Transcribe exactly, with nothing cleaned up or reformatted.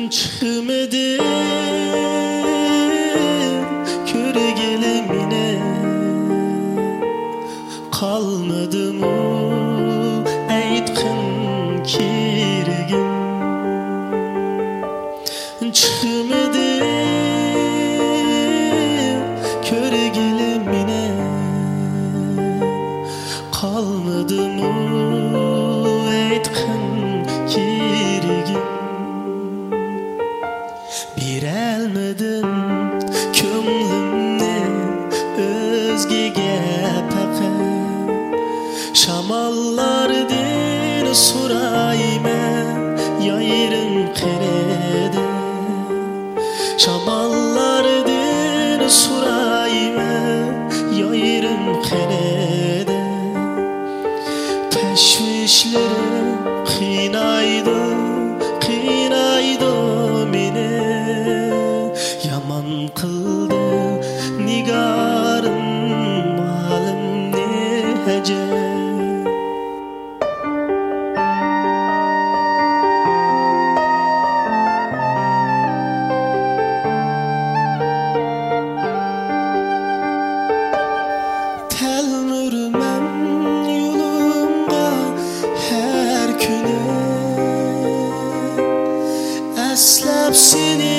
Çıkmadı körgelemine, kalmadı mı aytqın kirgin. Çıkmadı körgelemine, kalmadı mı aytqın kirgin. Berelmedim könglimni özgege paqat, shamallardan so'rayman yoyrim qanada. Shamallardan so'rayman yoyrim qanada. Tashvishlarim qiynaydi qiynaydi meni, yaman qildi nigorim ma'lum ne ajab. Telmürmem yolumga her kuni, eslep seni